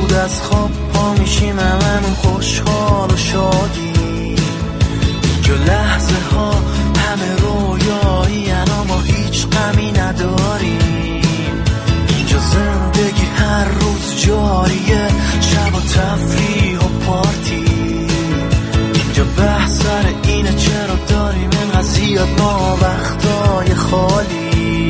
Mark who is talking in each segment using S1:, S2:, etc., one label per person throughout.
S1: زود از خواب پا میشیم هممون خوشحال و شادی. اینجا لحظه ها همه رویایی اما هیچ غمی نداریم. اینجا زندگی هر روز جاریه، شب و تفریح و پارتی. اینجا بحث سر اینه چرا داریم اینقدر زیاد ما وقتای خالی.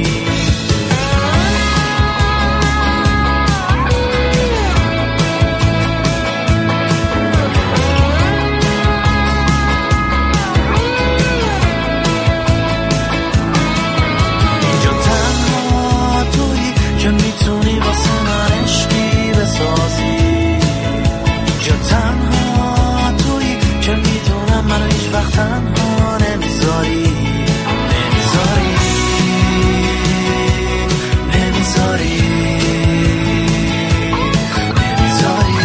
S1: که میتونی واسه من عشقی بسازی. اینجا تنها تویی که میدونم منو هیچ وقت تنها نمیذاری. نمیذاری نمیذاری نمیذاری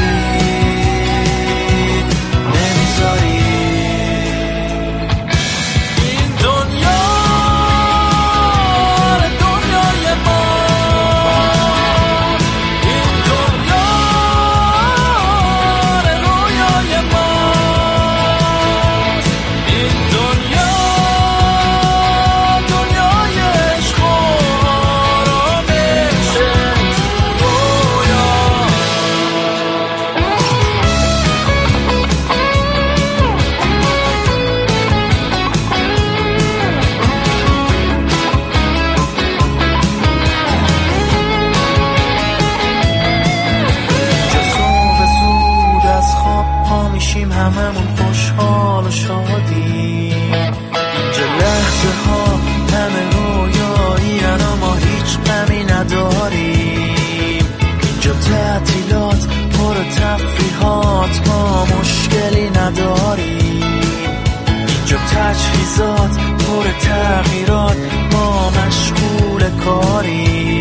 S1: نمیذاری. این دنیا دنیای ما، هممون خوشحال و شادی. اینجا لحظه ها همه رویایی اما هیچ غمی نداریم. اینجا تعطیلات پر تفریحات ما مشکلی نداریم. اینجا تجهیزات پر تغییرات ما مشغول کاریم.